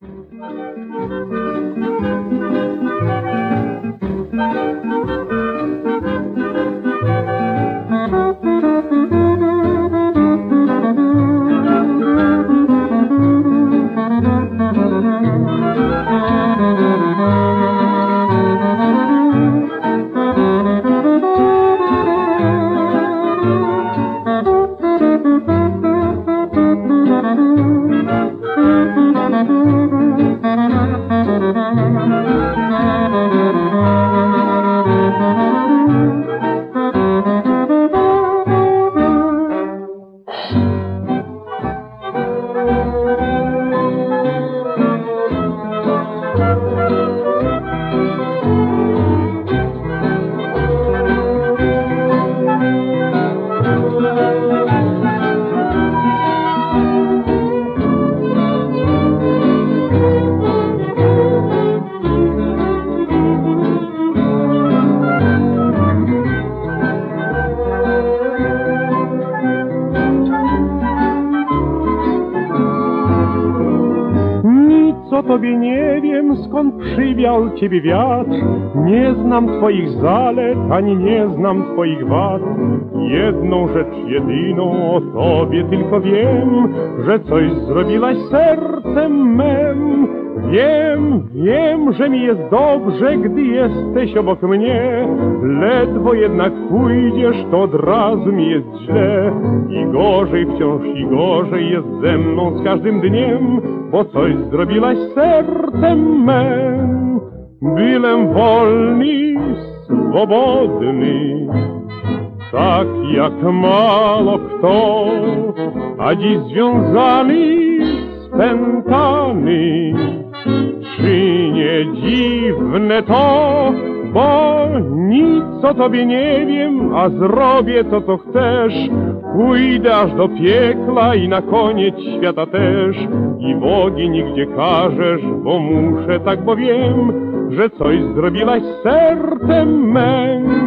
O tobie nie wiem, skąd przywiał ciebie wiatr. Nie znam twoich zalet, ani nie znam twoich wad. Jedną rzecz jedyną o tobie tylko wiem, że coś zrobiłaś sercem mem. Wiem, że mi jest dobrze, gdy jesteś obok mnie. Ledwo jednak pójdziesz, to od razu mi jest źle. I gorzej wciąż, i gorzej jest ze mną z każdym dniem, bo coś zrobiłaś sercem mem. Byłem wolny, swobodny, tak jak mało kto, a dziś związany, spętany. Czy nie dziwne to, bo nic o tobie nie wiem, a zrobię to, co chcesz. Pójdę aż do piekla i na koniec świata też. I w ogień gdzie każesz, bo muszę, tak bo wiem, że coś zrobiłaś z sercem mem.